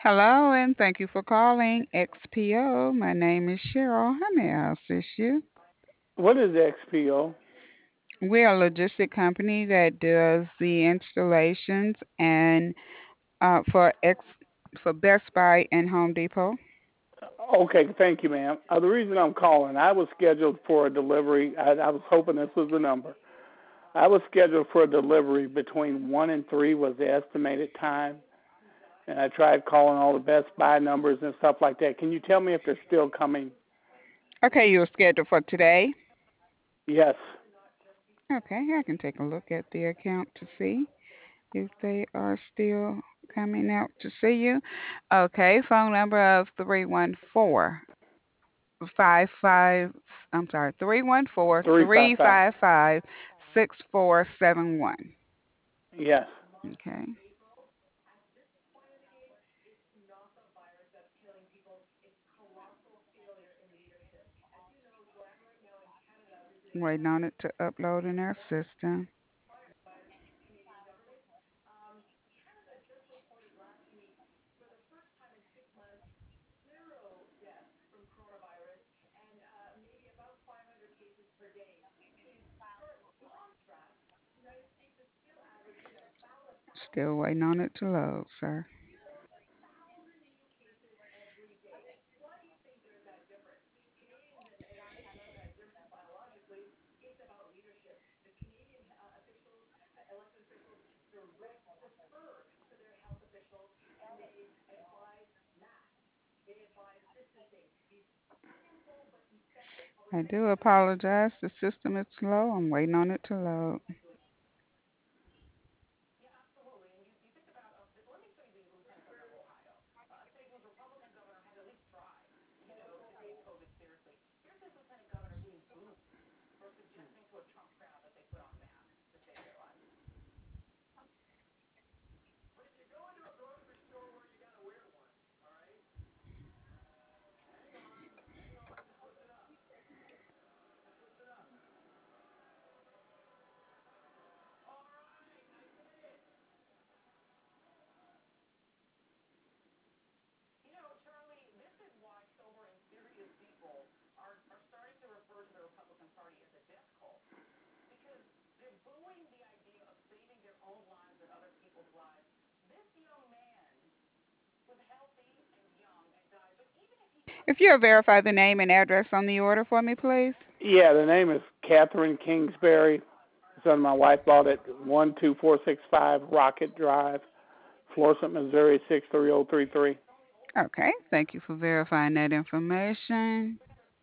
Hello, and thank you for calling XPO. My name is Cheryl. How may I assist you? What is XPO? We're a logistic company that does the installations and for Best Buy and Home Depot. Okay, thank you, ma'am. The reason I'm calling, I was scheduled for a delivery. I was hoping this was the number. I was scheduled for a delivery between 1 and 3 was the estimated time. And I tried calling all the Best Buy numbers and stuff like that. Can you tell me if they're still coming? Okay, you were scheduled for today. Yes. Okay, I can take a look at the account to see if they are still coming out to see you. Okay, phone number of 314 55. I'm sorry, 314 355. 355 6471. Yes. Okay. Waiting on it to upload in our system. Still waiting on it to load, sir. I do apologize. The system is slow. I'm waiting on it to load. If you'll verify the name and address on the order for me, please. Yeah, the name is Catherine Kingsbury. Son, my wife bought it 12465 Rocket Drive, Florissant, Missouri 63033. Okay. Thank you for verifying that information.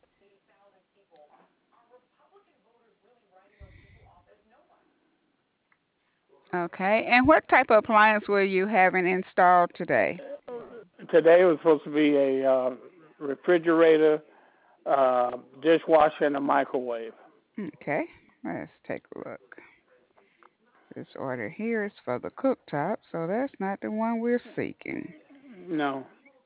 Okay. And what type of appliance were you having installed today? Today was supposed to be a refrigerator, dishwasher, and a microwave. Okay. Let's take a look. This order here is for the cooktop, so that's not the one we're seeking. No,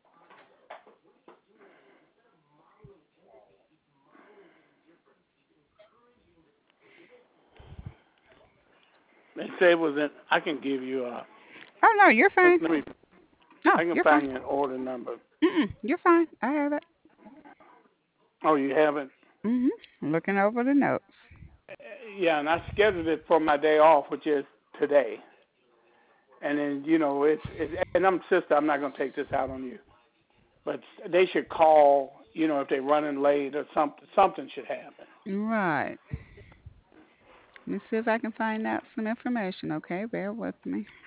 they say it was in. I can give you a. Oh, no, you're fine. Let me. No, I can you're fine. find you an order number. You're fine. I have it. Oh, you haven't? Looking over the notes. Yeah, and I scheduled it for my day off, which is today. And then it's and I'm sister. I'm not gonna take this out on you, but they should call. If they're running late or something. Something should happen. Right. Let me see if I can find out some information, okay? Bear with me.